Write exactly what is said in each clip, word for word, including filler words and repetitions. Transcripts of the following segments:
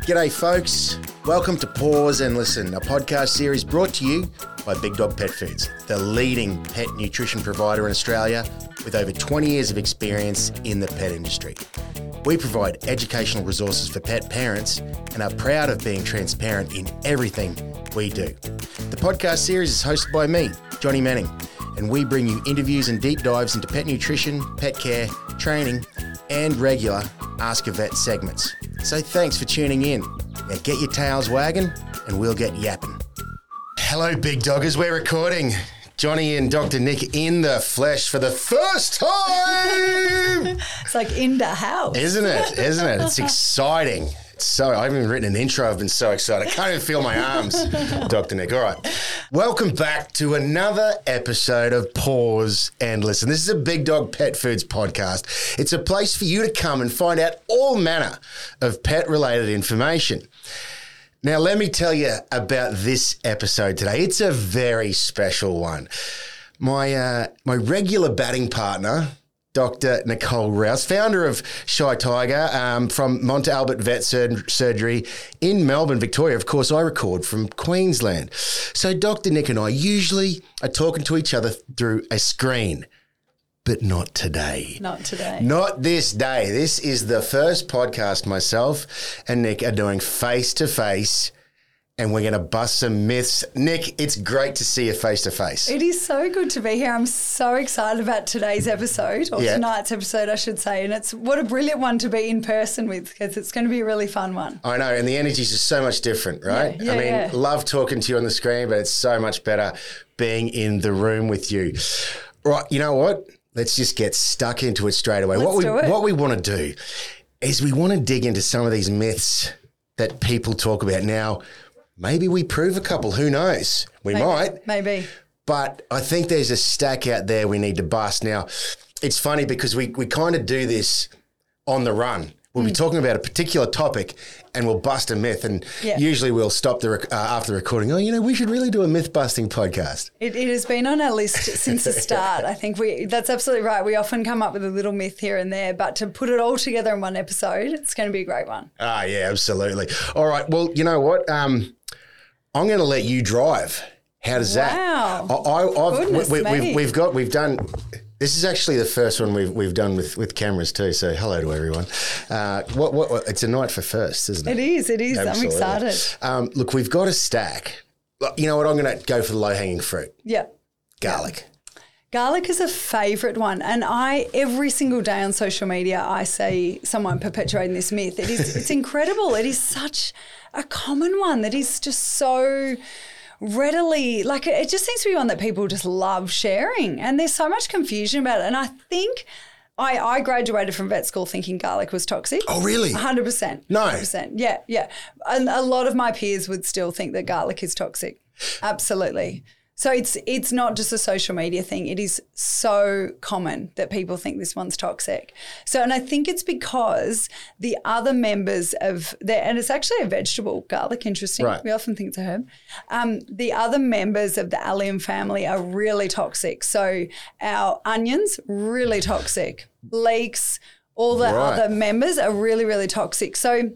G'day folks, welcome to Pause and Listen, a podcast series brought to you by Big Dog Pet Foods, the leading pet nutrition provider in Australia with over twenty years of experience in the pet industry. We provide educational resources for pet parents and are proud of being transparent in everything we do. The podcast series is hosted by me, Johnny Manning, and we bring you interviews and deep dives into pet nutrition, pet care, training, and regular Ask a Vet segments. So thanks for tuning in. Now get your tails wagging and we'll get yapping. Hello, big doggers. We're recording. Johnny and Doctor Nick in the flesh for the first time. It's like in the house. Isn't it? Isn't it? It's exciting. It's so, I haven't even written an intro. I've been so excited. I can't even feel my arms, Doctor Nick. All right. Welcome back to another episode of Pause and Listen. This is a Big Dog Pet Foods podcast. It's a place for you to come and find out all manner of pet-related information. Now, let me tell you about this episode today. It's a very special one. My uh, my regular batting partner, Doctor Nicole Rouse, founder of Shy Tiger um, from Mont Albert Vet Sur- Surgery in Melbourne, Victoria. Of course, I record from Queensland. So Doctor Nick and I usually are talking to each other through a screen. But not today. Not today. Not this day. This is the first podcast myself and Nick are doing face-to-face, and we're going to bust some myths. Nick, it's great to see you face-to-face. It is so good to be here. I'm so excited about today's episode, or yeah. tonight's episode, I should say. And it's what a brilliant one to be in person with, because it's going to be a really fun one. I know, and the energy's just so much different, right? Yeah, yeah, I mean, yeah. love talking to you on the screen, but it's so much better being in the room with you. Right, you know what? Let's just get stuck into it straight away. Let's what we do it. what we want to do is we want to dig into some of these myths that people talk about. Now, maybe we prove a couple. Who knows? We maybe, might. Maybe. But I think there's a stack out there we need to bust. Now, it's funny because we, we kind of do this on the run. We'll be talking about a particular topic and we'll bust a myth, and Yeah. usually we'll stop the rec- uh, after the recording. Oh, you know, we should really do a myth-busting podcast. It, it has been on our list since the start. I think we that's absolutely right. We often come up with a little myth here and there, but to put it all together in one episode, it's going to be a great one. Ah, yeah, absolutely. All right. Well, you know what? Um, I'm going to let you drive. How does Wow. that? I, I, I've, Goodness we, me. we've, we've got, we've done. This is actually the first one we've we've done with, with cameras too. So hello to everyone. Uh, what, what what it's a night for firsts, isn't it? It is. It is. Absolutely. I'm excited. Um, look, we've got a stack. You know what? I'm going to go for the low hanging fruit. Yeah. Garlic. Garlic is a favourite one, and I every single day on social media I see someone perpetuating this myth. It is it's incredible. It is such a common one that is just so readily, like it just seems to be one that people just love sharing, and there's so much confusion about it. And I think I, I graduated from vet school thinking garlic was toxic. Oh, really? one hundred percent. No. one hundred percent. Yeah, yeah. And a lot of my peers would still think that garlic is toxic. Absolutely. So it's it's not just a social media thing. It is so common that people think this one's toxic. So, and I think it's because the other members of the, and it's actually a vegetable, garlic, interesting. Right. We often think it's a herb. Um, the other members of the allium family are really toxic. So our onions, really toxic. Leeks, all the Right. other members are really, really toxic. So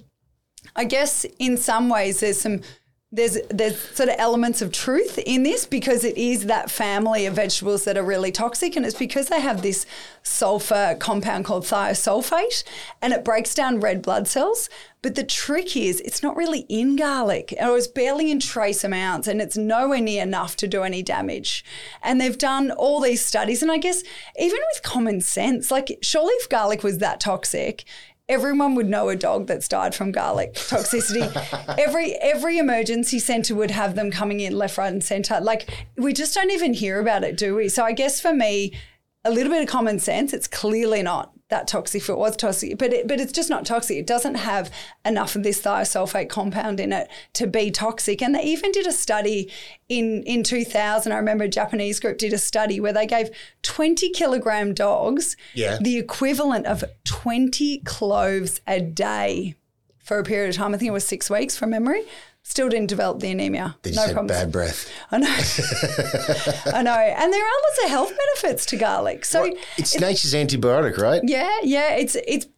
I guess in some ways there's some There's there's sort of elements of truth in this, because it is that family of vegetables that are really toxic, and it's because they have this sulfur compound called thiosulfate, and it breaks down red blood cells. But the trick is it's not really in garlic, or it's barely in trace amounts, and it's nowhere near enough to do any damage. And they've done all these studies, and I guess even with common sense, like surely if garlic was that toxic, everyone would know a dog that's died from garlic toxicity. every every emergency centre would have them coming in left, right and centre. Like, we just don't even hear about it, do we? So I guess for me, a little bit of common sense, it's clearly not that toxic. If it was toxic, but it, but it's just not toxic. It doesn't have enough of this thiosulfate compound in it to be toxic. And they even did a study in, in two thousand. I remember a Japanese group did a study where they gave twenty kilogram dogs Yeah. the equivalent of twenty cloves a day for a period of time. I think it was six weeks from memory. Still didn't develop the anemia. They no just had problems. bad breath. I know. I know. And there are lots of health benefits to garlic. So Well, it's nature's antibiotic, right? yeah, yeah, it's it's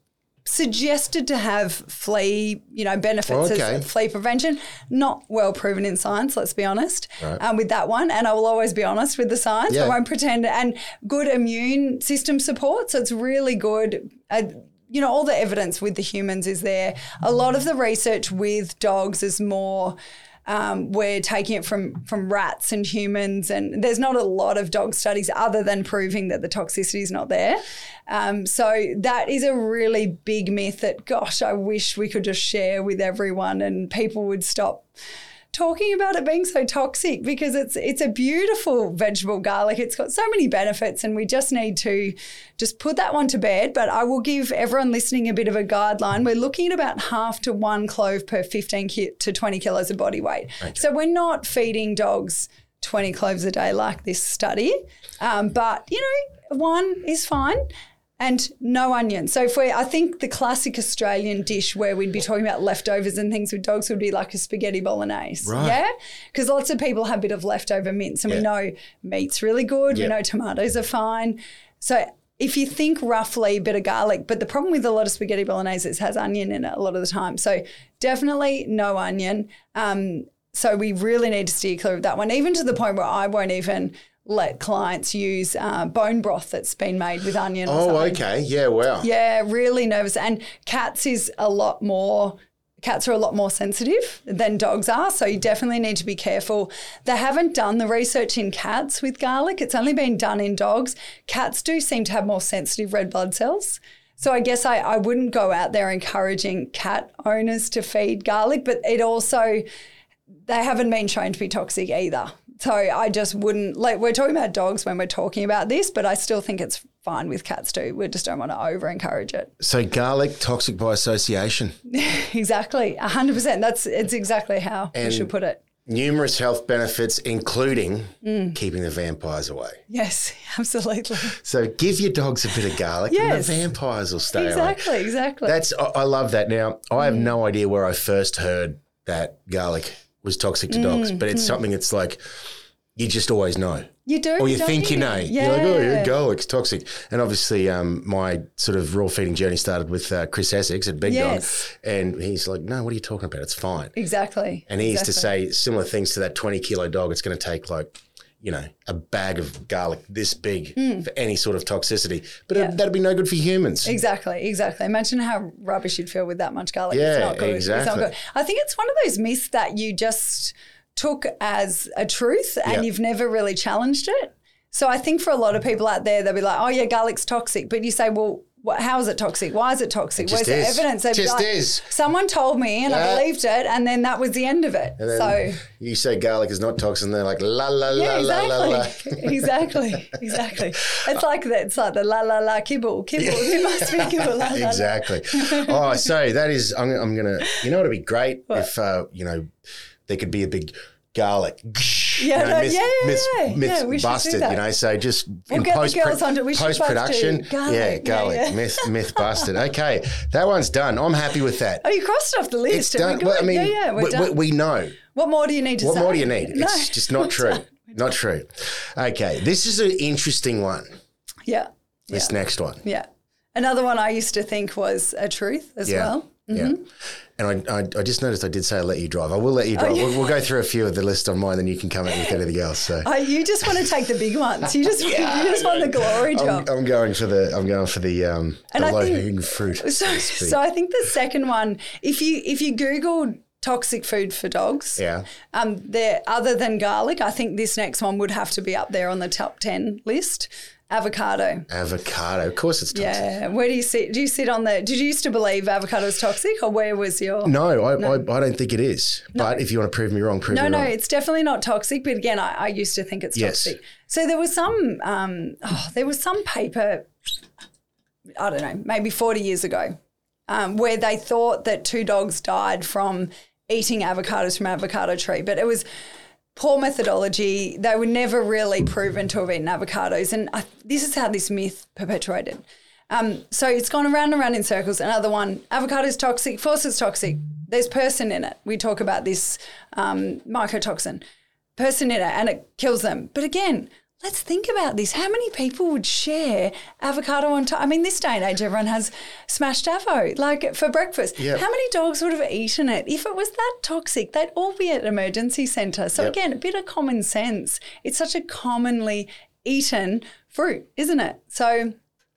suggested to have flea, you know, benefits Okay. as flea prevention. Not well proven in science, let's be honest, Right. um, with that one. And I will always be honest with the science. Yeah. I won't pretend. And good immune system support. So it's really good. Uh, you know, all the evidence with the humans is there. A lot of the research with dogs is more... Um, we're taking it from from rats and humans, and there's not a lot of dog studies other than proving that the toxicity is not there. Um, so that is a really big myth that, gosh, I wish we could just share with everyone and people would stop talking about it being so toxic, because it's it's a beautiful vegetable, garlic. It's got so many benefits, and we just need to just put that one to bed. But I will give everyone listening a bit of a guideline. We're looking at about half to one clove per fifteen to twenty kilos of body weight. Okay. So we're not feeding dogs twenty cloves a day like this study, um, but, you know, one is fine. And no onion. So if we, I think the classic Australian dish where we'd be talking about leftovers and things with dogs would be like a spaghetti bolognese. Right. Yeah? Because lots of people have a bit of leftover mince, and Yeah. we know meat's really good. Yeah. We know tomatoes are fine. So if you think roughly a bit of garlic, but the problem with a lot of spaghetti bolognese is it has onion in it a lot of the time. So definitely no onion. Um, so we really need to steer clear of that one, even to the point where I won't even let clients use uh, bone broth that's been made with onion or Oh, something. okay. Yeah, wow. Yeah, really nervous. And cats is a lot more, cats are a lot more sensitive than dogs are. So you definitely need to be careful. They haven't done the research in cats with garlic. It's only been done in dogs. Cats do seem to have more sensitive red blood cells. So I guess I, I wouldn't go out there encouraging cat owners to feed garlic, but it also, they haven't been shown to be toxic either. So I just wouldn't, like, we're talking about dogs when we're talking about this, but I still think it's fine with cats too. We just don't want to over encourage it. So garlic, toxic by association. Exactly. A hundred percent. That's, it's exactly how And we should put it. Numerous health benefits, including mm. keeping the vampires away. Yes, absolutely. So give your dogs a bit of garlic Yes. and the vampires will stay Exactly, away. exactly. That's, I, I love that. Now, I have mm. no idea where I first heard that garlic was toxic to dogs, mm. but it's mm. something that's like, you just always know. You do. Or you don't think you? you know. Yeah. You're like, oh, yeah, garlic's toxic. And obviously um, my sort of raw feeding journey started with uh, Chris Essex at Big Yes. Dog. And he's like, no, what are you talking about? It's fine. Exactly. And he used exactly. to say similar things to that twenty kilo dog. It's going to take like, you know, a bag of garlic this big mm. for any sort of toxicity. But Yeah. it, that'd be no good for humans. Exactly, exactly. Imagine how rubbish you'd feel with that much garlic. Yeah, it's not good. It's exactly. not good. I think it's one of those myths that you just took as a truth and Yep. you've never really challenged it. So I think for a lot of people out there, they'll be like, oh, yeah, garlic's toxic. But you say, well, what, how is it toxic? Why is it toxic? It just Where's is. the evidence? They'd be Just like, is. Someone told me and Yeah. I believed it, and then that was the end of it. And then So you say garlic is not toxic, and they're like, la, la, la, yeah, la, la, la. exactly, exactly, exactly. It's like the, it's like the la la la kibble, kibble. It must be kibble. La, la, la. Exactly. Oh, so that is, I'm, I'm going to, you know what would be great What? if, uh, you know, there could be a big garlic. Yeah, you know, no, myth, yeah, yeah, myth, yeah. myth Yeah, we should do busted, that. you know, so just We'll in get the post, girls onto it. We should both post production. do garlic. Yeah, Yeah, garlic, yeah. myth, myth busted. Okay, that one's done. I'm happy with that. Oh, you crossed it off the list. It's Are done. we good? Well, I mean, yeah, yeah, we're we, done. we, we know. What more do you need to What say? more do you need? No, It's just not we're true. done. Not true. Okay, this is an interesting one. Yeah. This yeah. next one. Yeah. Another one I used to think was a truth as Yeah. well. Mm-hmm. Yeah. And I, I I just noticed I did say I'll let you drive. I will let you drive. Oh, yeah. we'll, we'll go through a few of the list on mine, then you can come out with anything else. So Oh, you just want to take the big ones. You just, Yeah, you just want the glory I'm, job. I'm going for the I'm going for the um And the I low think- hanging fruit. So, So, to speak. so I think the second one, if you if you Google toxic food for dogs, yeah. um, there other than garlic, I think this next one would have to be up there on the top ten list. Avocado. Avocado. Of course it's toxic. Yeah. Where do you sit? Do you sit on the? Did you used to believe avocado was toxic, or where was your? No, I, I I don't think it is. But if you want to prove me wrong, prove No, me no, wrong. it's definitely not toxic. But again, I, I used to think it's Yes. toxic. So there was some, um, oh, there was some paper, I don't know, maybe forty years ago, um, where they thought that two dogs died from eating avocados from an avocado tree, but it was poor methodology. They were never really proven to have eaten avocados, and I, this is how this myth perpetuated. Um, so it's gone around and around in circles. Another one, avocado is toxic. Of course it's toxic. There's person in it. We talk about this um, mycotoxin. Person in it, and it kills them. But again, let's think about this. How many people would share avocado on top? I mean, this day and age, everyone has smashed avo, like for breakfast. Yep. How many dogs would have eaten it? If it was that toxic, they'd all be at emergency centre. So Yep. again, a bit of common sense. It's such a commonly eaten fruit, isn't it? So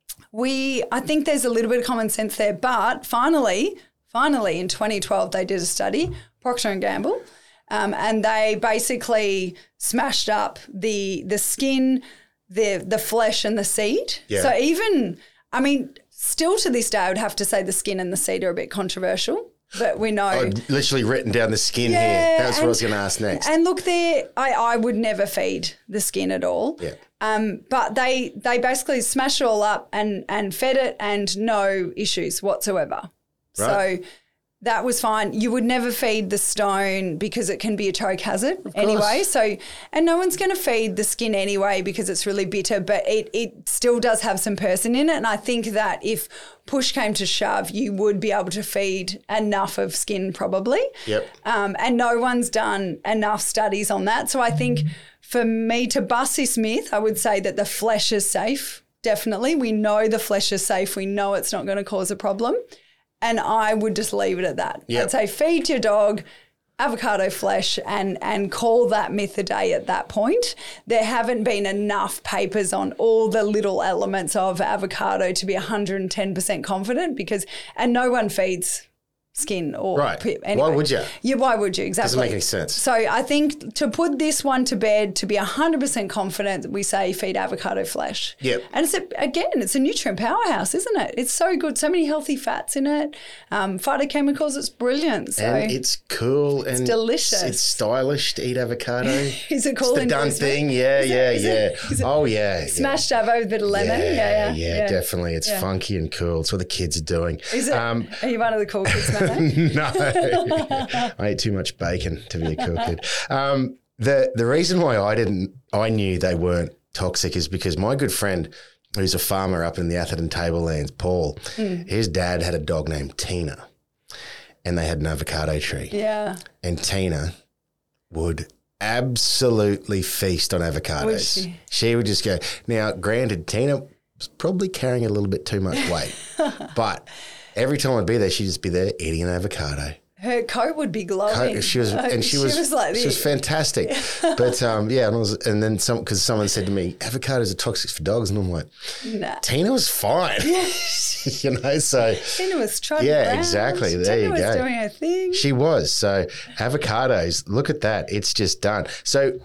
we, I think there's a little bit of common sense there. But finally, finally in twenty twelve, they did a study, Procter and Gamble, Um, and they basically smashed up the the skin, the the flesh and the seed. Yeah. So even, I mean, still to this day, I would have to say the skin and the seed are a bit controversial, but we know. I've literally written down the skin Yeah, here. That's what I and- was going to ask next. And look, there, I, I would never feed the skin at all. Yeah. Um, but they they basically smashed it all up and and fed it, and no issues whatsoever. Right. So that was fine. You would never feed the stone because it can be a choke hazard anyway. So, and no one's going to feed the skin anyway because it's really bitter, but it, it still does have some person in it. And I think that if push came to shove, you would be able to feed enough of skin probably. Yep. Um, and no one's done enough studies on that. So I think for me to bust this myth, I would say that the flesh is safe. Definitely. We know the flesh is safe. We know it's not going to cause a problem. And I would just leave it at that. Yep. I'd say feed your dog avocado flesh and and call that myth a day at that point. There haven't been enough papers on all the little elements of avocado to be one hundred ten percent confident because, and no one feeds skin or Right. pip. Why Anyway. would you? Yeah, why would you? Exactly. Doesn't make any sense. So I think to put this one to bed, to be one hundred percent confident, we say feed avocado flesh. Yep. And it's a, again, it's a nutrient powerhouse, isn't it? It's so good. So many healthy fats in it. Um, phytochemicals, it's brilliant. So And it's cool and delicious. It's stylish to eat avocado. Is it cool It's the in done Brisbane? thing. Yeah, Is it- yeah, is yeah. it- is it oh, yeah. smashed avo with a bit of lemon. Yeah, Yeah, yeah. yeah, definitely. It's Yeah. funky and cool. It's what the kids are doing. Is it? Um, Are you one of the cool kids, Matt? no, I ate too much bacon to be a cool kid. Um, the the reason why I didn't, I knew they weren't toxic is because my good friend, who's a farmer up in the Atherton Tablelands, Paul, Mm. his dad had a dog named Tina, and they had an avocado tree, Yeah. and Tina would absolutely feast on avocados. Would she? She would just go. Now, granted, Tina was probably carrying a little bit too much weight, but every time I'd be there, she'd just be there eating an avocado. Her coat would be glowing. She was, and she, was, like she this. was fantastic. But um, yeah, and, I was, and then some because someone said to me, avocados are toxic for dogs, and I'm like, Nah. Tina was fine, you know. So Tina was trotting Yeah, around. exactly. There Tina you was go. doing her thing. she was. So avocados, look at that, it's just done. So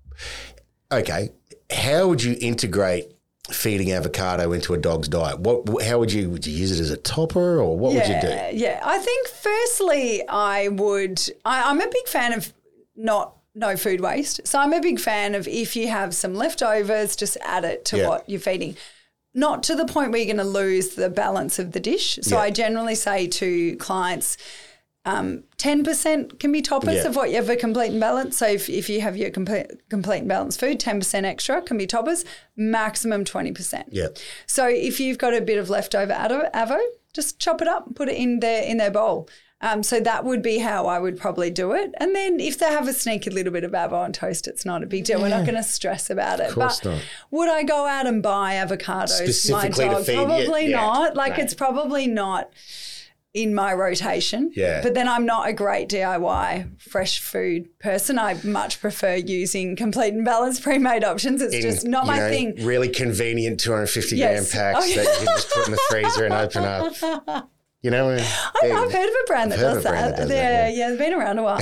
okay, how would you integrate feeding avocado into a dog's diet? What? How would you would you use it as a topper, or what would you do? Yeah, yeah. I think firstly, I would. I, I'm a big fan of not no food waste. So I'm a big fan of if you have some leftovers, just add it to Yeah. what you're feeding. Not to the point where you're going to lose the balance of the dish. So Yeah. I generally say to clients, um, ten percent can be toppers Yeah. of what you have a complete and balanced. So if, if you have your complete, complete and balanced food, ten percent extra can be toppers, maximum twenty percent. Yeah. So if you've got a bit of leftover avo, avo just chop it up and put it in their in their bowl. Um, so that would be how I would probably do it. And then if they have a sneaky little bit of avo on toast, it's not a big deal. We're not going to stress about it. course but not. would I go out and buy avocados? Specifically my to dog? feed you? Probably Yeah. not. Like No. it's probably not in my rotation. Yeah. But then I'm not a great D I Y fresh food person. I much prefer using complete and balanced pre-made options. It's In, just not you my know, thing. Really convenient two hundred fifty Yes. gram packs Oh, yeah. that you can just put in the freezer and open up. You know, I, I've heard of a brand that I've heard does of a brand that. that does yeah, that, yeah, they've been around a while.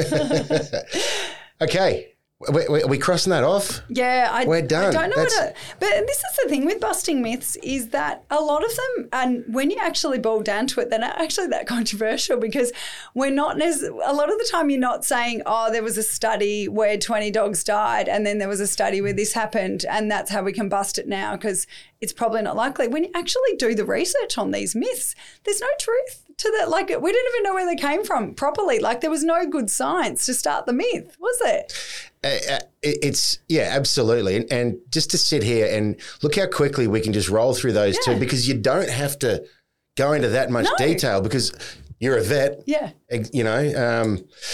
No? okay. We, we, are we crossing that off? Yeah, I, We're done. I don't know That's- what to, but this is the thing with busting myths is that a lot of them, and when you actually boil down to it, they're not actually that controversial because we're not, nec- a lot of the time you're not saying, oh, there was a study where twenty dogs died and then there was a study where this happened and that's how we can bust it now because it's probably not likely. When you actually do the research on these myths, there's no truth to that. Like we didn't even know where they came from properly. Like there was no good science to start the myth, was there? Uh, uh, it, it's, yeah, absolutely. And, and just to sit here and look how quickly we can just roll through those Yeah. two because you don't have to go into that much No. detail because you're a vet. Yeah. ex- You know, um,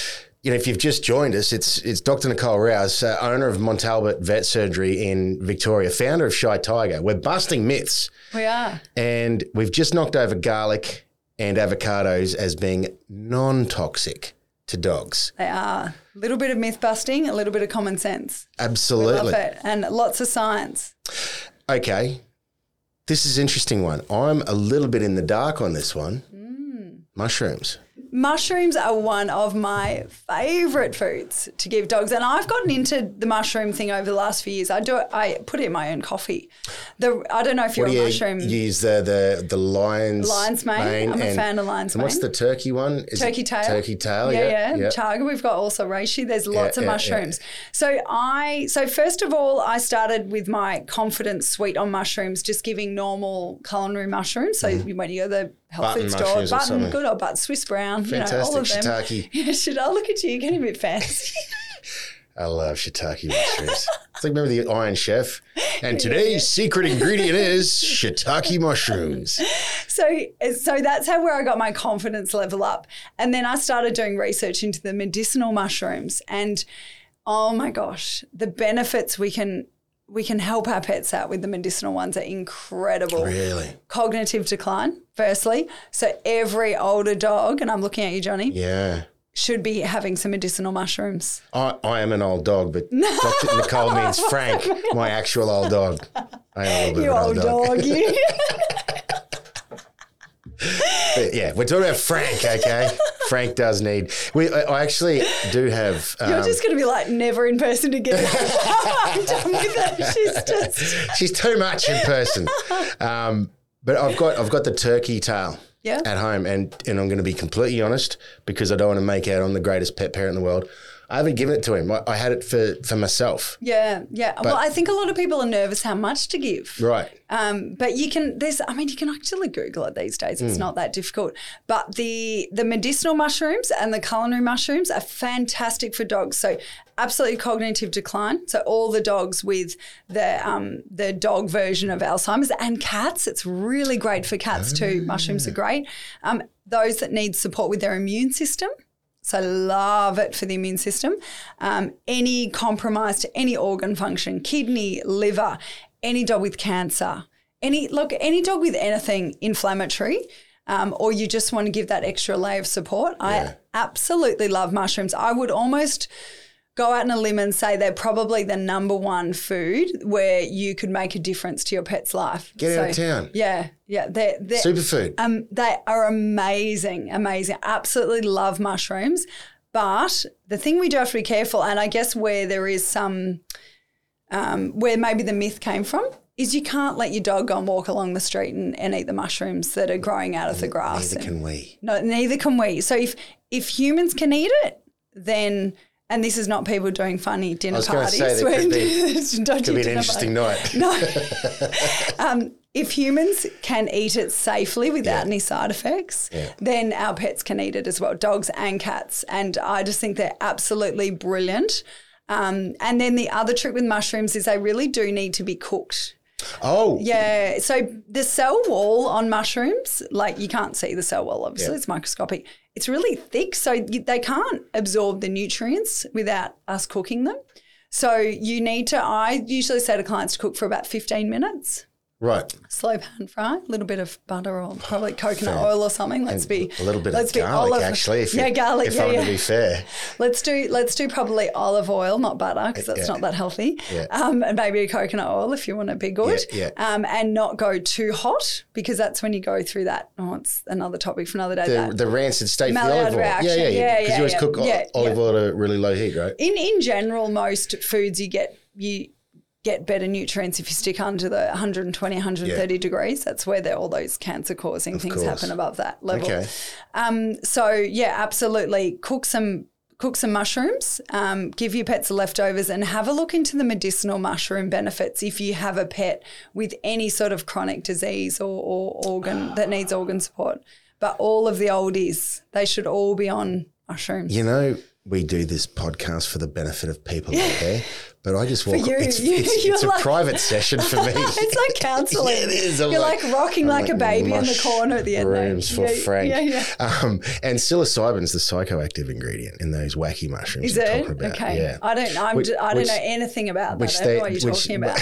you know, if you've just joined us, it's it's Doctor Nicole Rouse, uh, owner of Montalbert Vet Surgery in Victoria, founder of Shy Tiger. We're busting myths. We are. And we've just knocked over garlic and avocados as being non-toxic to dogs. They are. A little bit of myth busting, a little bit of common sense. Absolutely. We love it. And lots of science. Okay. This is an interesting one. I'm a little bit in the dark on this one. Mm. Mushrooms. Mushrooms are one of my favourite foods to give dogs, and I've gotten into the mushroom thing over the last few years. I do it, I put it in my own coffee. The I don't know if you're what do a you mushroom. Use the the the lion's lion's mane. mane I'm and, a fan of lion's and mane. what's the turkey one? Is turkey it tail. Turkey tail. Yeah, Yeah, yeah. yeah. Chaga. We've got also reishi. There's lots Yeah, of yeah, mushrooms. yeah. So I so first of all, I started with my confidence suite on mushrooms, just giving normal culinary mushrooms. So mm. when you go to the health Button food store, mushrooms or button, something. good old button, Swiss brown, Fantastic, you know, all of them. shiitake. Yeah, should I look at you? You're getting a bit fancy. I love shiitake mushrooms. It's like, remember the Iron Chef? And today's yeah. secret ingredient is shiitake mushrooms. So, so that's how where I got my confidence level up. And then I started doing research into the medicinal mushrooms, and oh my gosh, the benefits we can we can help our pets out with the medicinal ones are incredible. Really? Cognitive decline, firstly. So every older dog, and I'm looking at you, Johnny. Yeah. Should be having some medicinal mushrooms. I, I am an old dog, but Doctor Nicole means Frank, my actual old dog. I am a little bit you of an old old dog. dog, you. But yeah, we're talking about Frank, okay? Frank does need. We, I, I actually do have. Um, You're just going to be like never in person again. I'm done with that. She's just. She's too much in person. Um, but I've got I've got the turkey tail. Yeah. At home, and and I'm going to be completely honest because I don't want to make out I'm the greatest pet parent in the world. I haven't given it to him. I, I had it for, for myself. Yeah, yeah. But, well, I think a lot of people are nervous how much to give. Right. Um, but you can, there's, I mean, you can actually Google it these days. It's mm. not that difficult. But the the medicinal mushrooms and the culinary mushrooms are fantastic for dogs. So absolutely cognitive decline. So all the dogs with the um, the dog version of Alzheimer's and cats, it's really great for cats oh. too. Mushrooms are great. Um, those that need support with their immune system. So love it for the immune system. Um, any compromise to any organ function, kidney, liver, any dog with cancer, any look, any dog with anything inflammatory, um, or you just want to give that extra layer of support. Yeah. I absolutely love mushrooms. I would almost go out on a limb and say they're probably the number one food where you could make a difference to your pet's life. Get so, out of town. Yeah, yeah. They're, they're, Superfood. Um, they are amazing, amazing. Absolutely love mushrooms. But the thing we do have to be careful, and I guess where there is some, um, where maybe the myth came from, is you can't let your dog go and walk along the street and, and eat the mushrooms that are growing out of the grass. Neither and, can we. No, neither can we. So if if humans can eat it, then... And this is not people doing funny dinner parties. I was going to say that could be, could be an interesting party. night. No. um, if humans can eat it safely without yeah. any side effects, yeah. then our pets can eat it as well, dogs and cats. And I just think they're absolutely brilliant. Um, and then the other trick with mushrooms is they really do need to be cooked. Oh. Yeah. So the cell wall on mushrooms, like you can't see the cell wall, obviously, yeah. it's microscopic. It's really thick, so you, they can't absorb the nutrients without us cooking them. So you need to, I usually say to clients to cook for about fifteen minutes. Right. Slow pan fry, a little bit of butter or probably coconut fair. oil or something. Let's and be a little bit let's of garlic, olive, actually. If yeah, you, garlic. If yeah, I'm yeah. to be fair, let's do let's do probably olive oil, not butter, because that's yeah. not that healthy. Yeah. Um, and maybe a coconut oil if you want to be good. Yeah, yeah. Um, and not go too hot because that's when you go through that. Oh, it's another topic for another day. The, that the rancid state for the Maillard olive oil. reaction. Yeah, yeah, yeah. Yeah, Because yeah, you always yeah. cook Yeah, olive yeah. oil at a really low heat, right? In in general, most foods you get you. get better nutrients if you stick under the one hundred twenty, one hundred thirty yeah. degrees. That's where all those cancer-causing things course. happen above that level. Okay. Um, so, yeah, absolutely. Cook some cook some mushrooms, um, give your pets the leftovers and have a look into the medicinal mushroom benefits if you have a pet with any sort of chronic disease or, or organ that needs organ support. But all of the oldies, they should all be on mushrooms. You know, we do this podcast for the benefit of people out there, but I just walk. you, it's you- it's, you're it's a like- private session for me. It's like counselling. Yeah, it is. I'm You're like, rocking I'm like, a baby in the mush corner at the end. mate. Rooms for yeah, Frank. Yeah, yeah. Um, and psilocybin's the psychoactive ingredient in those wacky mushrooms Is you're it? talking about. Okay. Yeah. I don't. I'm. Which- just, I don't which- know anything about that. which I don't they- know what you're which- talking about.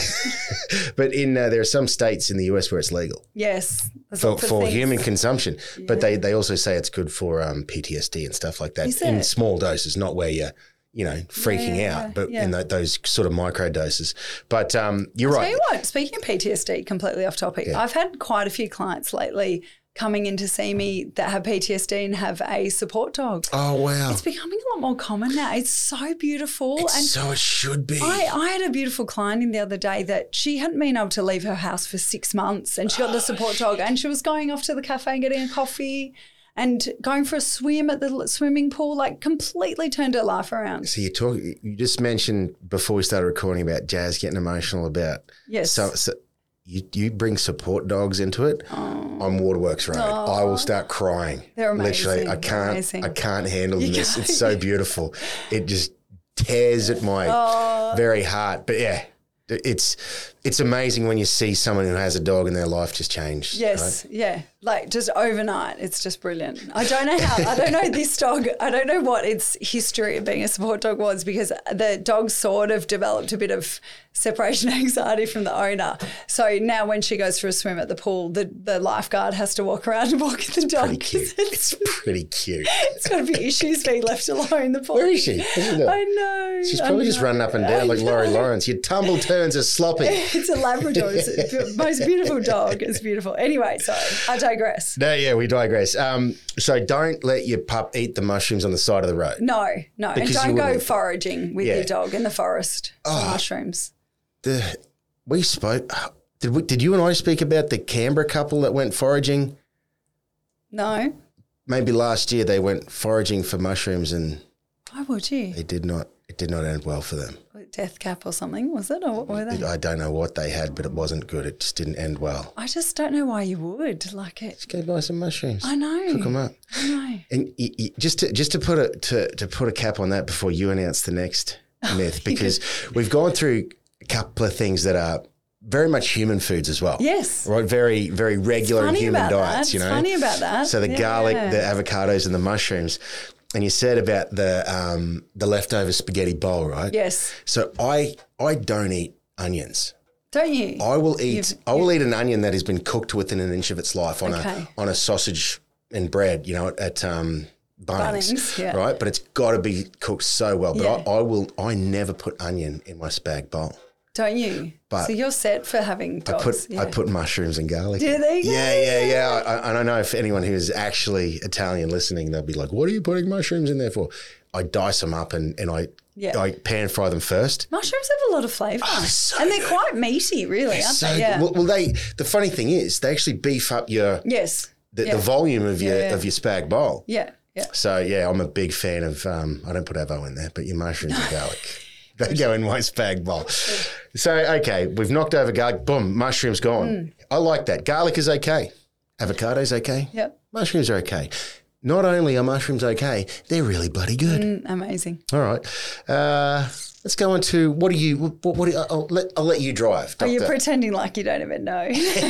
But in uh, there are some states in the U S where it's legal Yes. There's for, lots of for things. human consumption. But they, they also say it's good for um, P T S D and stuff like that Is in it? small doses, not where you're, you know, freaking Yeah, out, but yeah. in tho- those sort of micro doses. But um, you're Tell right. you what, speaking of P T S D, completely off topic, Yeah. I've had quite a few clients lately coming in to see me that have P T S D and have a support dog. Oh, wow. It's becoming a lot more common now. It's so beautiful. It's and so it should be. I, I had a beautiful client in the other day that she hadn't been able to leave her house for six months and she got the support dog and she was going off to the cafe and getting a coffee and going for a swim at the swimming pool, like completely turned her life around. So you talk. You just mentioned before we started recording about Jazz getting emotional about. Yes. So, so you you bring support dogs into it on Waterworks Road. I will start crying. They're amazing. Literally, I They're can't. amazing. I can't handle You this. can't. It's so beautiful. It just tears at my Oh. very heart. But yeah, it's it's amazing when you see someone who has a dog and their life just changed. Yes, right? yeah, like just overnight. It's just brilliant. I don't know how. I don't know this dog. I don't know what its history of being a support dog was because the dog sort of developed a bit of separation anxiety from the owner. So now when she goes for a swim at the pool, the, the lifeguard has to walk around and walk the dog. Pretty cute. 'cause It's pretty cute. It's got a few issues being left alone in the pool. Where is she? Where's she doing? I know. She's I probably just know. running up and down I like Laurie know. Lawrence. Your tumble turns are sloppy. It's a Labrador. It's the most beautiful dog. It's beautiful. Anyway, sorry, I digress. No, yeah, we digress. Um, so don't let your pup eat the mushrooms on the side of the road. No, no. Because and you don't go wouldn't- foraging with Yeah. your dog in the forest for Oh. mushrooms. The, we spoke. Did we? Did you and I speak about the Canberra couple that went foraging? No. Maybe last year they went foraging for mushrooms and Why would you? they did not. It did not end well for them. Death cap or something, was it? Or what were they? I don't know what they had, but it wasn't good. It just didn't end well. I just don't know why you would. Like it. Just go buy some mushrooms. I know. Cook them up. I know. And y y just to just to put a to, to put a cap on that before you announce the next myth, because we've gone through a couple of things that are very much human foods as well. Yes. Right. Very very regular Funny human about diets. that. You It's know. funny about that. So the Yeah. garlic, the avocados, and the mushrooms. And you said about the um, the leftover spaghetti bowl, right? Yes. So I I don't eat onions. Don't you? I will eat You've- I will eat an onion that has been cooked within an inch of its life on Okay. a on a sausage and bread, you know, at, at um, Bunnings, Bunnings, yeah. right? But it's got to be cooked so well. But Yeah. I, I will I never put onion in my spag bowl. Don't you? But so you're set for having I dogs. put yeah. I put mushrooms and garlic. Do they? Yeah, yeah, yeah. I, I don't know if anyone who is actually Italian listening, they'll be like, "What are you putting mushrooms in there for?" I dice them up and, and I Yeah. I pan fry them first. Mushrooms have a lot of flavour. Oh, they're so and they're good. quite meaty, really, aren't So they? Yeah. well, well, they the funny thing is they actually beef up your yes. the, yeah. the volume of your Yeah, yeah. of your spag bowl. Yeah. Yeah. So yeah, I'm a big fan of. Um, I don't put avo in there, but your mushrooms and garlic. They go in my spag bowl. So, okay, we've knocked over garlic. Boom, mushrooms gone. Mm. I like that. Garlic is okay. Avocado's okay. Yep. Mushrooms are okay. Not only are mushrooms okay, they're really bloody good. Mm, amazing. All right. Uh, let's go into what do you, what, what do you, I'll, let, I'll let you drive, Are you doctor. pretending like you don't even know?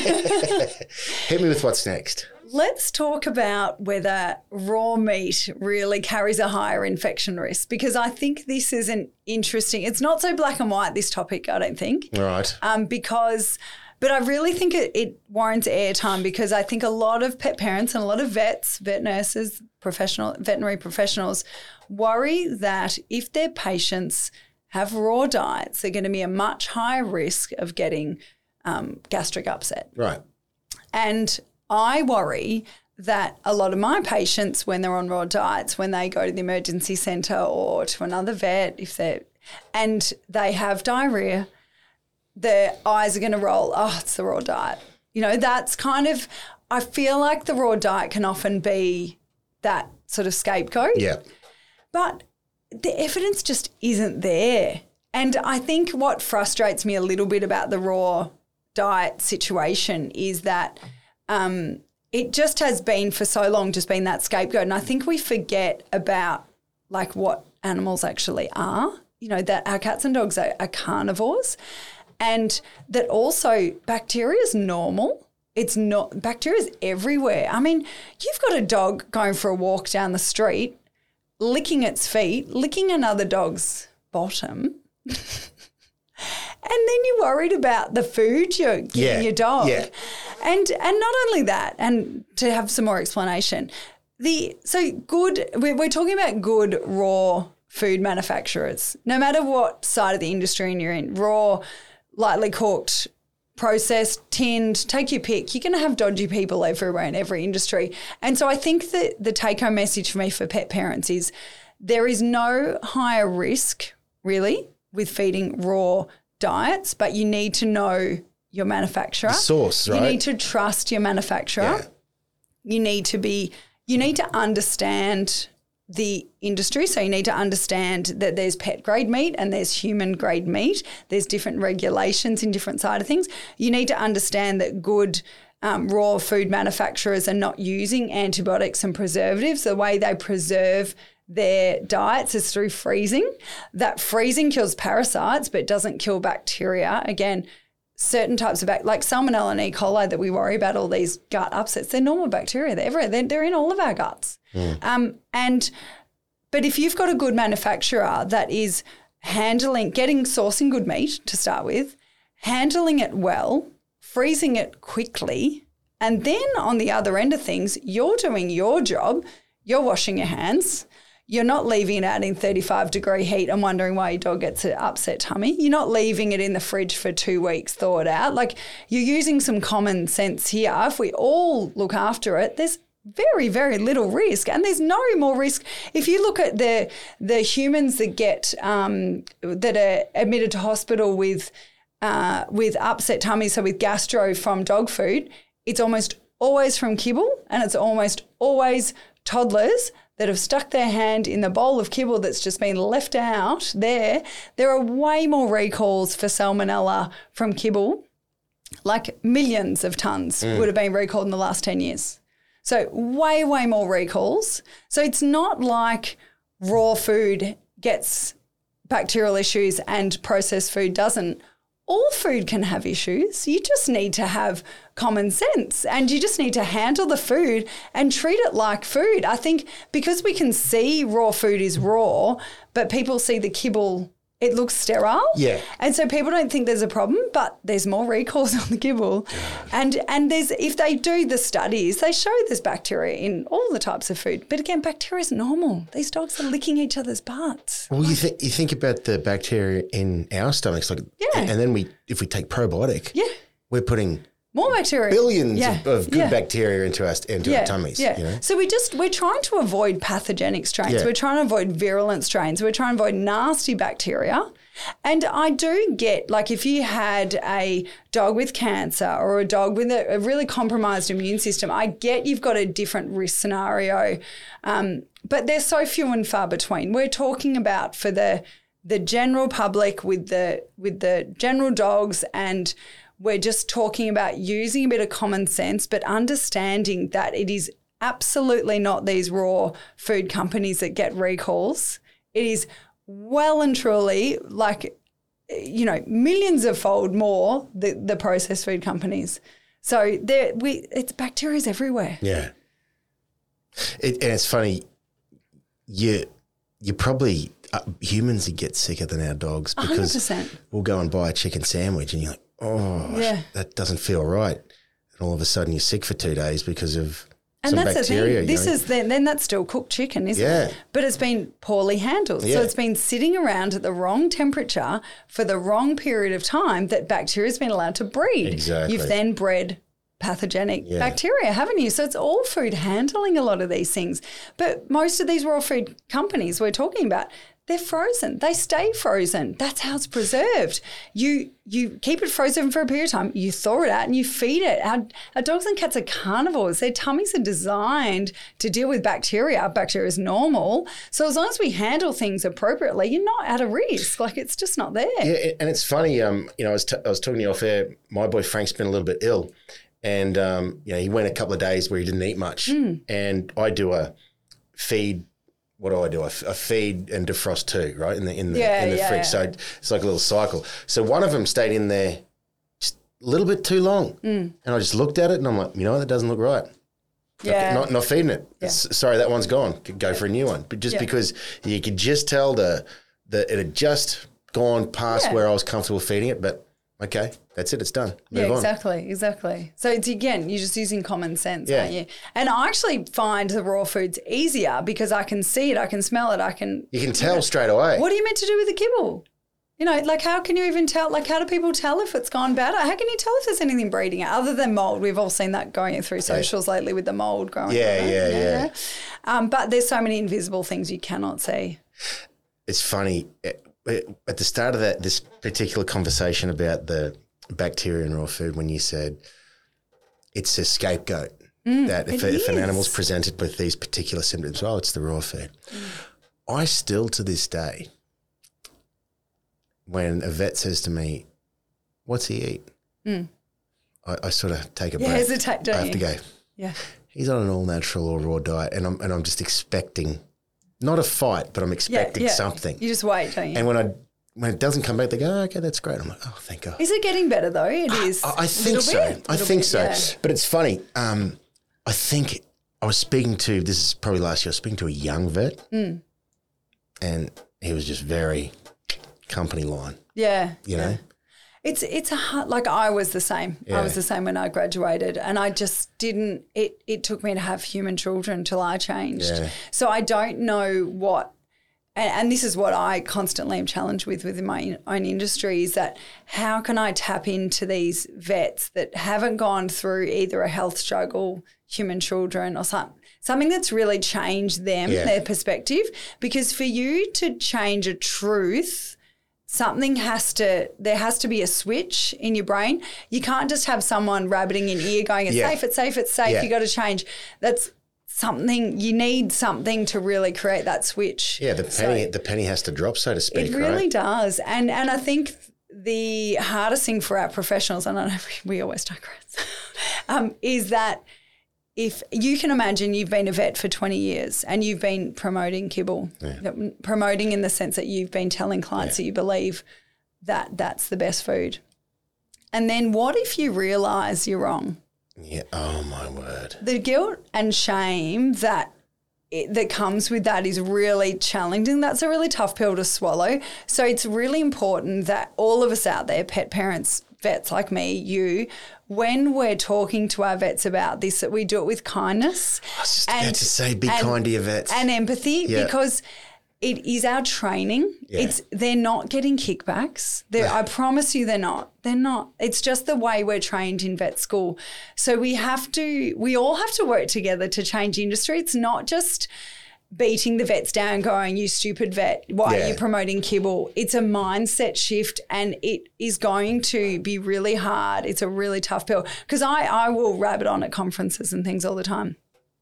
Hit me with what's next. Let's talk about whether raw meat really carries a higher infection risk, because I think this is an interesting, it's not so black and white, this topic, I don't think. All right. Um, because, but I really think it, it warrants airtime because I think a lot of pet parents and a lot of vets, vet nurses, professional, veterinary professionals worry that if their patients have raw diets, they're going to be a much higher risk of getting um, gastric upset. Right. And I worry that a lot of my patients, when they're on raw diets, when they go to the emergency centre or to another vet, if they're and they have diarrhea, their eyes are going to roll. Oh, it's the raw diet. You know, that's kind of. I feel like the raw diet can often be that sort of scapegoat. Yeah. But the evidence just isn't there. And I think what frustrates me a little bit about the raw diet situation is that um, it just has been for so long just been that scapegoat. And I think we forget about like what animals actually are, you know, that our cats and dogs are, are carnivores, and that also bacteria is normal. It's not, bacteria is everywhere. I mean, you've got a dog going for a walk down the street, licking its feet, licking another dog's bottom. And then you're worried about the food you're giving Yeah, your dog. yeah. And and not only that, and to have some more explanation, the so good, we're, we're talking about good raw food manufacturers, no matter what side of the industry you're in, raw, lightly cooked, processed, tinned, take your pick. You're going to have dodgy people everywhere in every industry. And so I think that the take-home message for me for pet parents is there is no higher risk, really, with feeding raw diets, but you need to know your manufacturer. The source, right? You need to trust your manufacturer. Yeah. You need to be, you need to understand the industry. So you need to understand that there's pet grade meat and there's human grade meat. There's different regulations in different side of things. You need to understand that good um, raw food manufacturers are not using antibiotics and preservatives. The way they preserve their diets is through freezing. That freezing kills parasites but doesn't kill bacteria. Again, certain types of bacteria, like Salmonella and E. coli that we worry about, all these gut upsets, they're normal bacteria. They're everywhere. They're, they're in all of our guts. Mm. Um, and but if you've got a good manufacturer that is handling, getting, sourcing good meat to start with, handling it well, freezing it quickly, and then on the other end of things, you're doing your job, you're washing your hands. You're not leaving it out in thirty-five degree heat and wondering why your dog gets an upset tummy. You're not leaving it in the fridge for two weeks thawed out. Like, you're using some common sense here. If we all look after it, there's very, very little risk, and there's no more risk. If you look at the the humans that get um, that are admitted to hospital with uh, with upset tummies, so with gastro from dog food, it's almost always from kibble, and it's almost always toddlers that have stuck their hand in the bowl of kibble that's just been left out there. There are way more recalls for salmonella from kibble, like millions of tonnes mm. would have been recalled in the last ten years. So way, way more recalls. So it's not like raw food gets bacterial issues and processed food doesn't. All food can have issues. You just need to have common sense, and you just need to handle the food and treat it like food. I think because we can see raw food is raw, but people see the kibble, it looks sterile. Yeah. And so people don't think there's a problem, but there's more recalls on the kibble. And and there's if they do the studies, they show there's bacteria in all the types of food. But again, bacteria is normal. These dogs are licking each other's butts. Well, you, th- you think about the bacteria in our stomachs, like, Yeah. and then we, if we take probiotic, Yeah. we're putting More bacteria. billions Yeah. of, of good Yeah. bacteria into our into yeah, our tummies. Yeah. You know? So we just we're trying to avoid pathogenic strains. Yeah. We're trying to avoid virulent strains. We're trying to avoid nasty bacteria. And I do get, like, if you had a dog with cancer or a dog with a, a really compromised immune system, I get you've got a different risk scenario, um, but they're so few and far between. We're talking about for the the general public with the with the general dogs, and we're just talking about using a bit of common sense, but understanding that it is absolutely not these raw food companies that get recalls. It is well and truly, like, you know, millions of fold more the, the processed food companies. So there, we it's bacteria's everywhere. Yeah. It, and it's funny, you you probably uh, humans get sicker than our dogs because one hundred percent. We'll go and buy a chicken sandwich and you're like, oh, yeah. that doesn't feel right. And all of a sudden you're sick for two days because of and some that's bacteria. The thing. This you know? is then, then that's still cooked chicken, isn't yeah. it? But it's been poorly handled. Yeah. So it's been sitting around at the wrong temperature for the wrong period of time that bacteria has been allowed to breed. Exactly. You've then bred pathogenic yeah. bacteria, haven't you? So it's all food handling, a lot of these things. But most of these raw food companies we're talking about, they're frozen. They stay frozen. That's how it's preserved. You you keep it frozen for a period of time, you thaw it out and you feed it. Our, our dogs and cats are carnivores. Their tummies are designed to deal with bacteria. Bacteria is normal. So as long as we handle things appropriately, you're not at a risk. Like, it's just not there. Yeah, and it's funny, um, you know, I was, t- I was talking to you off air, my boy Frank's been a little bit ill, and, um, you know, he went a couple of days where he didn't eat much, mm. and I do a feed what do I do? I, f- I feed and defrost too, right, in the in the, Yeah, in the yeah, fridge. yeah. So it's like a little cycle. So one of them stayed in there just a little bit too long. Mm. And I just looked at it and I'm like, you know what, that doesn't look right. Yeah. Not not feeding it. Yeah. S- Sorry, that one's gone. Could go for a new one. But just Yeah. because you could just tell the that it had just gone past Yeah. where I was comfortable feeding it, but okay, that's it, it's done. Move Yeah, on. exactly, exactly. So it's again, you're just using common sense, Yeah. aren't you? And I actually find the raw foods easier because I can see it, I can smell it, I can. You can tell straight away. What are you meant to do with the kibble? You know, like how can you even tell? Like how do people tell if it's gone bad? How can you tell if there's anything breeding it other than mold? We've all seen that going through socials lately with the mold growing. Yeah, right? yeah, yeah. Um, but there's so many invisible things you cannot see. It's funny. It- it- At the start of that, this particular conversation about the bacteria in raw food, when you said it's a scapegoat, that if, Mm, it if an animal's is. presented with these particular symptoms, oh, it's the raw food. Mm. I still, to this day, when a vet says to me, what's he eat? Mm. I, I sort of take a You breath. hesitate, don't I have you? to go, Yeah. he's on an all natural or raw diet, and I'm and I'm just expecting, not a fight, but I'm Yeah, expecting yeah. something. You just wait, don't you? And when I when it doesn't come back, they go, oh, okay, that's great. I'm like, oh, thank God. Is it getting better though? It is. I, I think Little so. bit, I little think bit, so. yeah. But it's funny. Um, I think I was speaking to, this is probably last year, I was speaking to a young vet, Mm. and he was just very company line, Yeah. you yeah. know? It's it's a hard, like I was the same. Yeah. I was the same when I graduated, and I just didn't. It it took me to have human children till I changed. Yeah. So I don't know what, and, and this is what I constantly am challenged with within my own industry is that how can I tap into these vets that haven't gone through either a health struggle, human children, or something. Something that's really changed them, Yeah. their perspective. Because for you to change a truth, something has to, there has to be a switch in your brain. You can't just have someone rabbiting in ear going, it's Yeah. safe, it's safe, it's safe, Yeah. you got to change. That's something, you need something to really create that switch. Yeah, the So penny the penny has to drop, so to speak, it really right? does. And and I think the hardest thing for our professionals, and I know we always digress, um, is that if you can imagine you've been a vet for twenty years and you've been promoting kibble, promoting in the sense that you've been telling clients that you believe that that's the best food. And then what if you realise you're wrong? Yeah. Oh, my word. The guilt and shame that it, that comes with that is really challenging. That's a really tough pill to swallow. So it's really important that all of us out there, pet parents, vets like me, you, when we're talking to our vets about this, that we do it with kindness. I was just about to say, be kind to your vets. And empathy, Yeah. because it is our training. Yeah. It's they're not getting kickbacks. They're, I promise you they're not. They're not. It's just the way we're trained in vet school. So we have to, we all have to work together to change industry. It's not just beating the vets down going, you stupid vet, why Yeah. are you promoting kibble? It's a mindset shift, and it is going to be really hard. It's a really tough pill, because I, I will rabbit on at conferences and things all the time.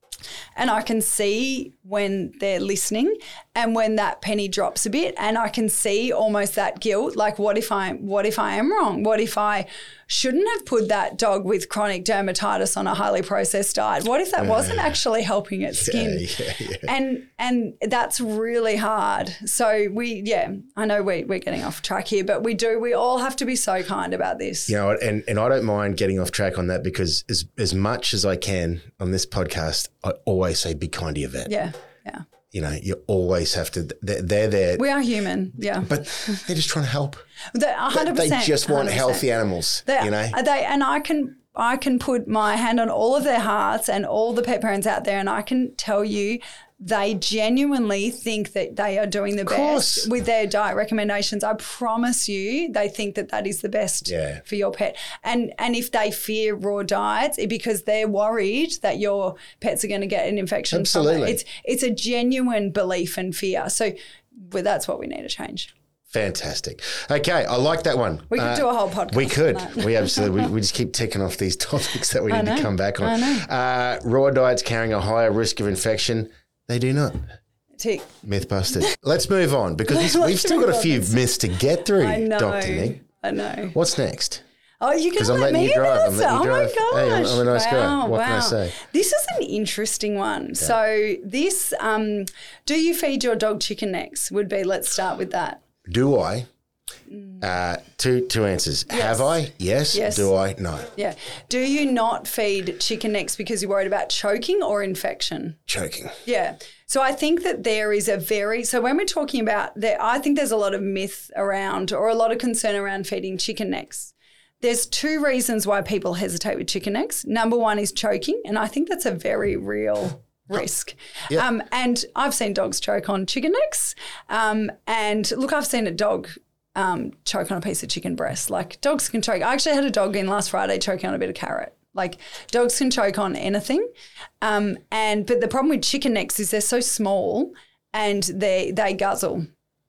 And I can see when they're listening and when that penny drops a bit, and I can see almost that guilt. Like, what if I, what if I am wrong? What if I shouldn't have put that dog with chronic dermatitis on a highly processed diet? What if that wasn't actually helping its skin? Yeah, yeah, yeah. And and that's really hard. So we, yeah, I know we, we're getting off track here, but we do, we all have to be so kind about this. You know, and, and I don't mind getting off track on that, because as as much as I can on this podcast, I always say be kind to your vet. Yeah, yeah. You know, you always have to, they're, they're there, We are human, yeah. but they're just trying to help. They're one hundred They percent. just want one hundred percent. healthy animals, They, you know. they, and I can I can put my hand on all of their hearts and all the pet parents out there, and I can tell you they genuinely think that they are doing the course. best with their diet recommendations. I promise you, they think that that is the best Yeah. for your pet. And and if they fear raw diets, it's because they're worried that your pets are going to get an infection. From Absolutely. it. It's it's a genuine belief and fear. So well, that's what we need to change. Fantastic. Okay, I like that one. We could do a whole podcast We could. on that. We absolutely. We, we just keep ticking off these topics that we need know. to come back on. I know. Uh, raw diets carrying a higher risk of infection. They do not. Tick. Myth busted. Let's move on, because we've, Let's we've still move got a on. few myths to get through, I know. Doctor Nick. I know. What's next? Oh, you can Because I'm let letting me you drive. I'm announce letting it. you Oh my drive. gosh. Hey, I'm, I'm a nice wow, guy. What wow. can I say? This is an interesting one. So this, um, do you feed your dog chicken necks? Would be, let's start with that. Do I? Uh, two two answers. Yes. Have I? Yes. Yes. Do I? No. Yeah. Do you not feed chicken necks because you're worried about choking or infection? Choking. Yeah. So I think that there is a very, so when we're talking about that, I think there's a lot of myth around or a lot of concern around feeding chicken necks. There's two reasons why people hesitate with chicken necks. Number one is choking, and I think that's a very real risk. Yeah. Um, and I've seen dogs choke on chicken necks. Um, and look, I've seen a dog um, choke on a piece of chicken breast. Like dogs can choke. I actually had a dog in last Friday choking on a bit of carrot. Like dogs can choke on anything. Um, and but the problem with chicken necks is they're so small and they they guzzle.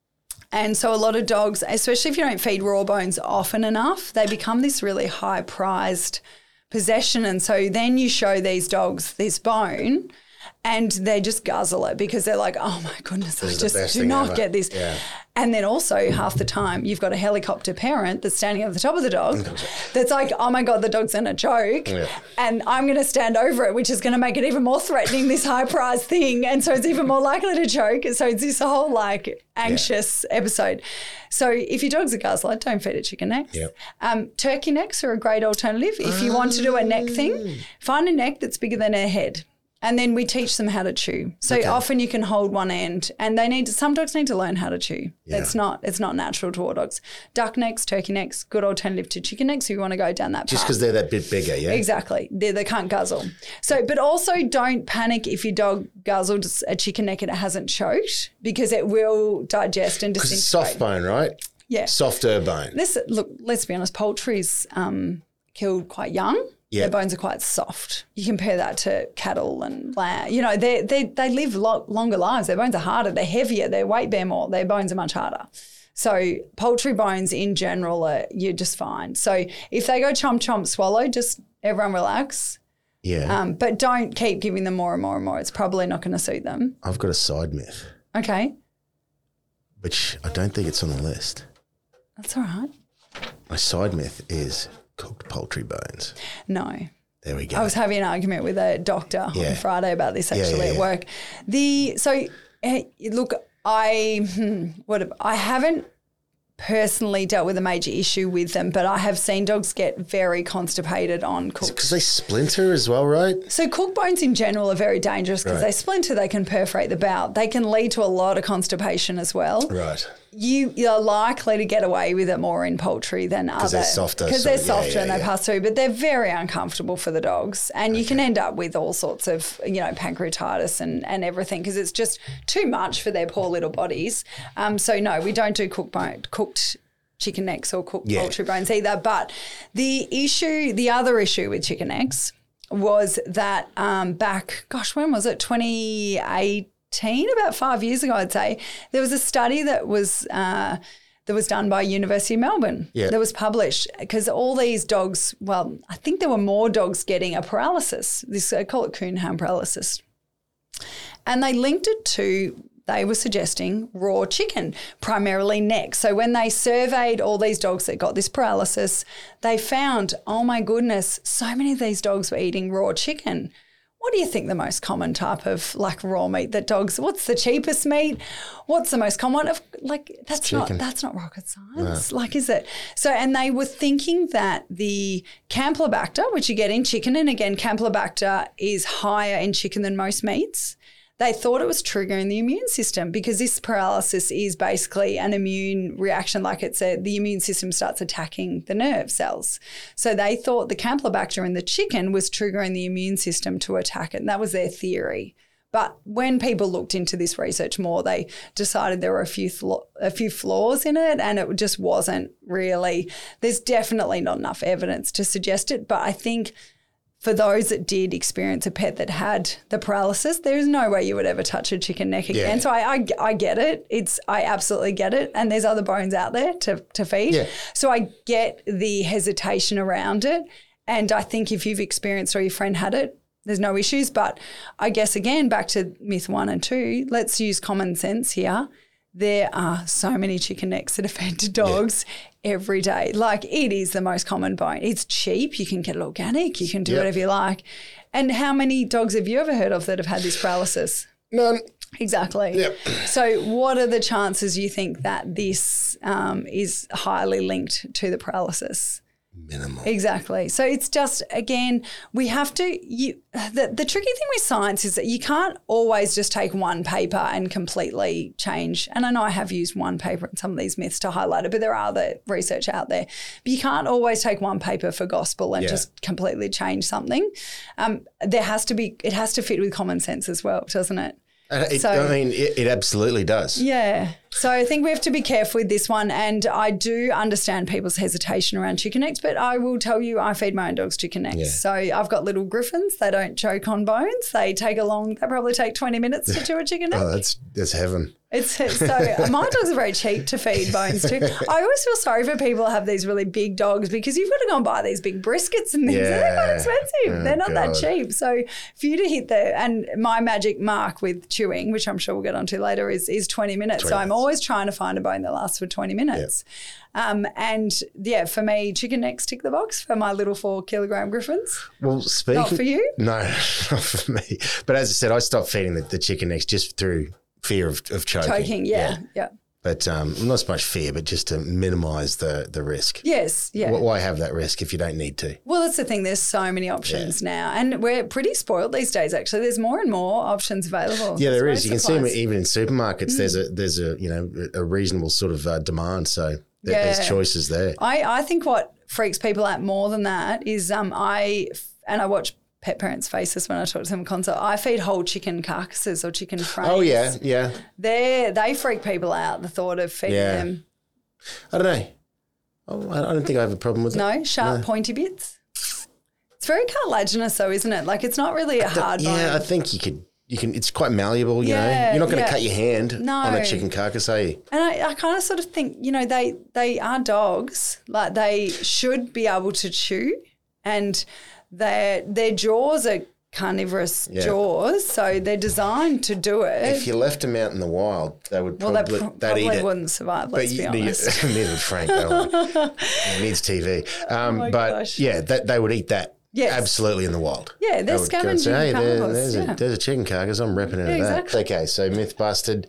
And so a lot of dogs, especially if you don't feed raw bones often enough, they become this really high prized possession. And so then you show these dogs this bone and they just guzzle it because they're like, oh my goodness, This I is the just best do thing not ever. get this. Yeah. And then also half the time you've got a helicopter parent that's standing at the top of the dog that's like, oh my God, the dog's going to choke Yeah. and I'm going to stand over it, which is going to make it even more threatening, this high prize thing. And so it's even more likely to choke. So it's this whole like anxious episode. So if your dog's a guzzler, don't feed it chicken necks. Yep. Um, turkey necks are a great alternative. If you want to do a neck thing, find a neck that's bigger than a head. And then we teach them how to chew. So Okay. often you can hold one end and they need to, some dogs need to learn how to chew. Yeah. It's not it's not natural to all dogs. Duck necks, turkey necks, good alternative to chicken necks if you want to go down that Just path. because they're that bit bigger, yeah? Exactly. They, they can't guzzle. So, but also don't panic if your dog guzzled a chicken neck and it hasn't choked because it will digest and Because it's disintegrate. soft bone, right? Yeah. Softer bone. This, look, let's be honest, poultry's um, killed quite young. Yeah. Their bones are quite soft. You compare that to cattle and lamb. You know, they they they live lo- longer lives. Their bones are harder. They're heavier. Their weight bear more. Their bones are much harder. So poultry bones in general, are, you're just fine. So if they go chomp, chomp, swallow, just everyone relax. Yeah. Um, but don't keep giving them more and more and more. It's probably not going to suit them. I've got a side myth, Okay. which I don't think it's on the list. That's all right. My side myth is cooked poultry bones. No. There we go. I was having an argument with a doctor Yeah. on Friday about this actually yeah, at yeah. work. The so eh, look, I hmm, what have- I haven't personally dealt with a major issue with them, but I have seen dogs get very constipated on cooked. Because they splinter as well, right? So cooked bones in general are very dangerous because Right. they splinter, they can perforate the bowel. They can lead to a lot of constipation as well. Right. You, you're likely to get away with it more in poultry than other. they're softer, Because so- they're yeah, softer yeah, and they yeah. pass through, but they're very uncomfortable for the dogs. And you can end up with all sorts of, you know, pancreatitis and, and everything because it's just too much for their poor little bodies. Um, so, no, we don't do cooked bone, cooked chicken necks or cooked Yeah. poultry bones either. But the issue, the other issue with chicken necks was that um, back, gosh, when was it? twenty eighteen, about five years ago, I'd say, there was a study that was uh, that was done by University of Melbourne Yeah. that was published because all these dogs, well, I think there were more dogs getting a paralysis. This they call it Coonhound paralysis. And they linked it to, they were suggesting raw chicken, primarily neck. So when they surveyed all these dogs that got this paralysis, they found, oh my goodness, so many of these dogs were eating raw chicken. What do you think the most common type of like raw meat that dogs, what's the cheapest meat? What's the most common? Of like, that's not, chicken. that's not rocket science. Like, is it? So, and they were thinking that the Campylobacter, which you get in chicken, and again, Campylobacter is higher in chicken than most meats. They thought it was triggering the immune system because this paralysis is basically an immune reaction. Like it's a, the immune system starts attacking the nerve cells. So they thought the Campylobacter in the chicken was triggering the immune system to attack it. And that was their theory. But when people looked into this research more, they decided there were a few flaw, a few flaws in it, and it just wasn't really, there's definitely not enough evidence to suggest it. But I think for those that did experience a pet that had the paralysis, there's no way you would ever touch a chicken neck again. Yeah. So I, I, I get it. It's I absolutely get it. And there's other bones out there to, to feed. Yeah. So I get the hesitation around it. And I think if you've experienced or your friend had it, there's no issues. But I guess, again, back to myth one and two, let's use common sense here. there are so many chicken necks that are fed to dogs yeah. every day. Like, it is the most common bone. It's cheap. You can get it organic. You can do yep. whatever you like. And how many dogs have you ever heard of that have had this paralysis? None. Exactly. Yep. So what are the chances you think that this um, is highly linked to the paralysis? Minimal. Exactly. So it's just, again, we have to, you, the, the tricky thing with science is that you can't always just take one paper and completely change. And I know I have used one paper in some of these myths to highlight it, but there are other research out there. But you can't always take one paper for gospel and yeah. just completely change something. Um, there has to be, it has to fit with common sense as well, doesn't it? Uh, it, so, I mean, it, it absolutely does. Yeah. So I think we have to be careful with this one. And I do understand people's hesitation around chicken necks, but I will tell you I feed my own dogs chicken necks. Yeah. So I've got little Griffins. They don't choke on bones. They take a long, they probably take twenty minutes to chew a chicken neck. Oh, that's that's heaven. It's so my dogs are very cheap to feed bones too. I always feel sorry for people who have these really big dogs because you've got to go and buy these big briskets and things. Yeah. They're quite expensive. Oh, They're not God. that cheap. So for you to hit the and my magic mark with chewing, which I'm sure we'll get onto later, is is twenty minutes. twenty so I'm minutes. always trying to find a bone that lasts for twenty minutes. Yep. Um, and yeah, for me, chicken necks tick the box for my little four kilogram Griffins. Well, speaking not for you. No, not for me. But as I said, I stopped feeding the, the chicken necks just through fear of, of choking. Choking, yeah, yeah. yeah. But um, not so much fear, but just to minimise the, the risk. Yes, yeah. Why have that risk if you don't need to? Well, that's the thing. There's so many options yeah. now. And we're pretty spoiled these days, actually. There's more and more options available. Yeah, there is. You can see them even in supermarkets. Mm. There's a there's a you know a reasonable sort of uh, demand. So there, yeah. there's choices there. I, I think what freaks people out more than that is um I and I watch pet parents' faces when I talk to them in concert. I feed whole chicken carcasses or chicken frames. Oh, yeah, yeah. They they freak people out, the thought of feeding yeah. them. I don't know. Oh, I don't think I have a problem with no, it. No, sharp, no. pointy bits. It's very cartilaginous though, isn't it? Like, it's not really a hard yeah, bone. Yeah, I think you could, you can, it's quite malleable, you yeah, know. You're not going to yeah. cut your hand no. on a chicken carcass, are you? And I, I kind of sort of think, you know, they, they are dogs. Like, they should be able to chew, and their their jaws are carnivorous yeah. jaws, so they're designed to do it. If you left them out in the wild, they would well, probably, they pro- they'd probably eat it. wouldn't survive, let's but be you, honest. Neither would Frank. He needs T V. Um, oh my but, gosh. yeah, that, they would eat that yes. absolutely in the wild. Yeah, they're they scavenging say, hey, there, carnivores. there's, yeah. a, there's a chicken carcass. I'm repping into yeah, that. exactly. Okay, so myth busted.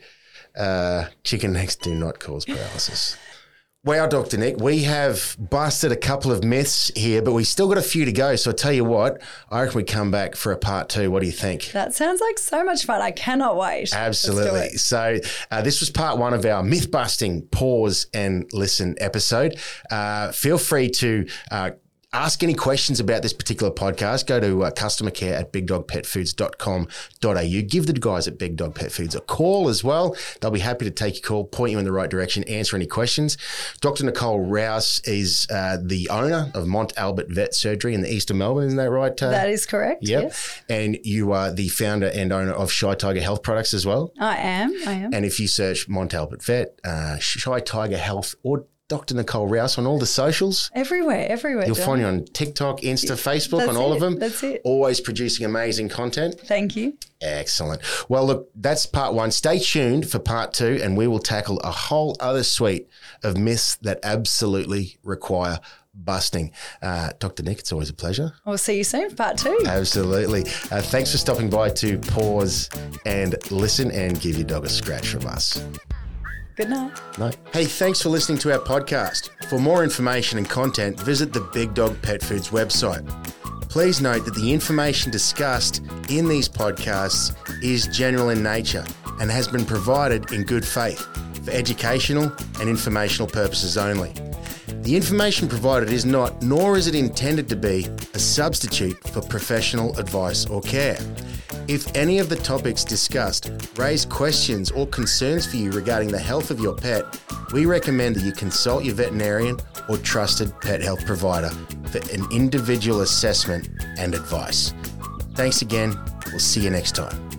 Uh, chicken necks do not cause paralysis. Wow, Doctor Nick, we have busted a couple of myths here, but we still got a few to go. So I tell you what, I reckon we come back for a part two. What do you think? That sounds like so much fun. I cannot wait. Absolutely. So uh, this was part one of our myth busting pause and listen episode. Uh, feel free to uh, ask any questions about this particular podcast. Go to uh, customer care at big dog pet foods dot com dot a u. Give the guys at Big Dog Pet Foods a call as well. They'll be happy to take your call, point you in the right direction, answer any questions. Doctor Nicole Rouse is uh, the owner of Mont Albert Vet Surgery in the east of Melbourne. Isn't that right? Uh, that is correct, yep. yes. And you are the founder and owner of Shy Tiger Health Products as well? I am, I am. And if you search Mont Albert Vet, uh, Shy Tiger Health, or Doctor Nicole Rouse on all the socials. Everywhere, everywhere. You'll find you on TikTok, Insta, Facebook, that's on all it, of them. That's it. Always producing amazing content. Thank you. Excellent. Well, look, that's part one. Stay tuned for part two, and we will tackle a whole other suite of myths that absolutely require busting. Uh, Doctor Nick, it's always a pleasure. I'll see you soon, part two. Absolutely. Uh, thanks for stopping by to pause and listen and give your dog a scratch from us. Good night. Night. Hey, thanks for listening to our podcast. For more information and content, visit the Big Dog Pet Foods website. Please note that the information discussed in these podcasts is general in nature and has been provided in good faith for educational and informational purposes only. The information provided is not, nor is it intended to be, a substitute for professional advice or care. If any of the topics discussed raise questions or concerns for you regarding the health of your pet, we recommend that you consult your veterinarian or trusted pet health provider for an individual assessment and advice. Thanks again. We'll see you next time.